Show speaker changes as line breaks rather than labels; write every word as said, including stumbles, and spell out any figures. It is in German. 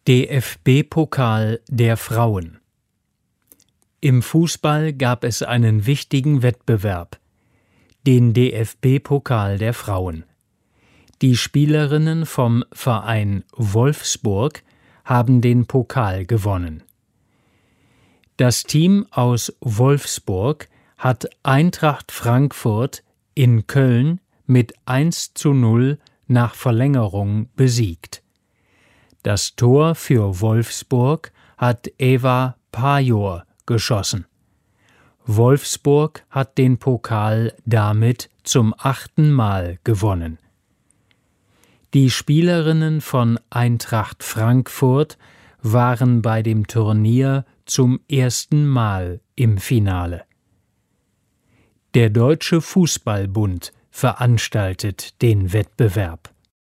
D F B-Pokal der Frauen. Im Fußball gab es einen wichtigen Wettbewerb, den D F B-Pokal der Frauen. Die Spielerinnen vom Verein Wolfsburg haben den Pokal gewonnen. Das Team aus Wolfsburg hat Eintracht Frankfurt in Köln mit eins zu null nach Verlängerung besiegt. Das Tor für Wolfsburg hat Eva Pajor geschossen. Wolfsburg hat den Pokal damit zum achten Mal gewonnen. Die Spielerinnen von Eintracht Frankfurt waren bei dem Turnier zum ersten Mal im Finale. Der Deutsche Fußballbund veranstaltet den Wettbewerb.